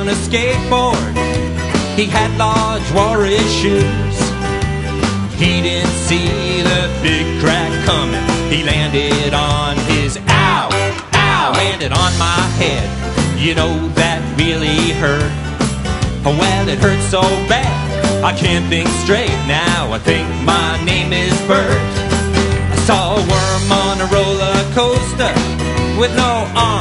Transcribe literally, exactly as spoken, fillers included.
on a skateboard. He had large walrus shoes. He didn't see the big crack coming. He landed on his ow, ow, landed on my head. You know that really hurt. Well, it hurt so bad I can't think straight. Now I think my name is Bert. I saw a worm on a roller coaster with no arms